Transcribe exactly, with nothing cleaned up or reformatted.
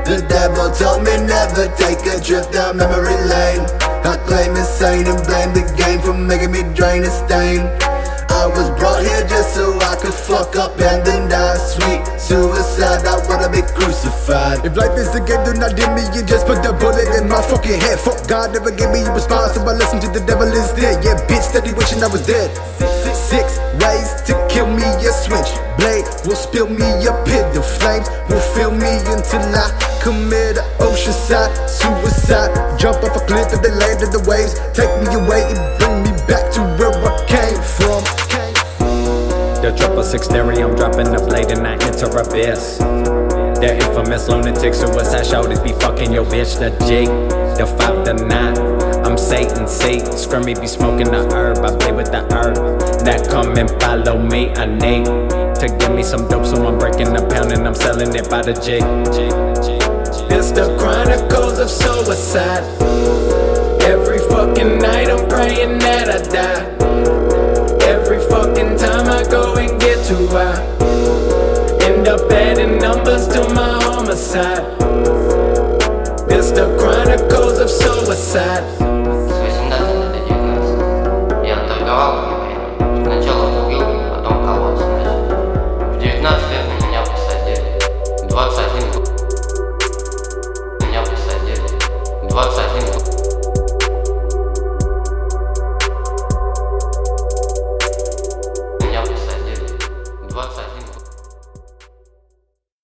The devil told me never take a trip down memory lane. I claim insane and blame the game for making me drain and stain. I was brought here just so I could fuck up and then die. Sweet suicide, I wanna be crucified. If life is a game, do not dim me and just put the bullet in my fucking head. Fuck God, never gave me a response, so I listen to the devil instead. Yeah, bitch, steady wishing I was dead. Six ways to kill me, a switch blade will spill me a pit. The flames will fill me until I commit an oceanside suicide. Jump off a cliff at the land of the waves, take me away and bring me back to where I came from. The triple six theory, I'm dropping the blade and I enter abyss. The infamous lunatic suicide shoulders be fucking your bitch. The G, the five, the nine, I'm Satan, see. Scrimmy be smoking the herb, I play with the herb. That come and follow me, I need to give me some dope, so I'm breaking the pound and I'm selling it by the G. It's the chronicles of suicide. Every fucking night I'm praying that I die. Every fucking time I go and get too high, end up adding numbers to my homicide. It's the chronicles of suicide.